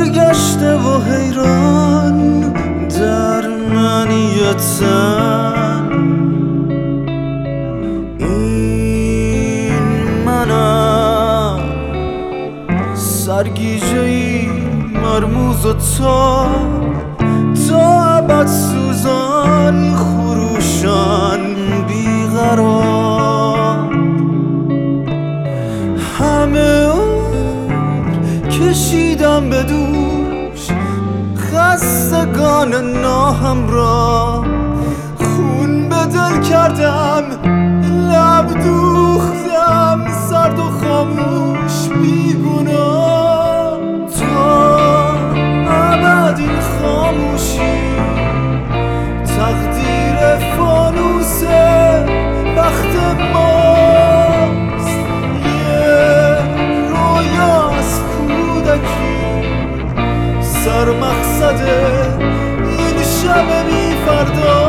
برگشته و حیران در منیتن. این منم سرگیجه‌ای مرموز و تا ابد سوزان خروشان بیقرار. همه عمر کشیدم به دوش خستگان ناهمراه، خون به دل کردم لب دوختم سرد و خاموش بیگناه. تا ابد این خاموشی تقدیر فانوس بخت ماست. یه رویا از کودکی سر مقصد این شب بی فردا.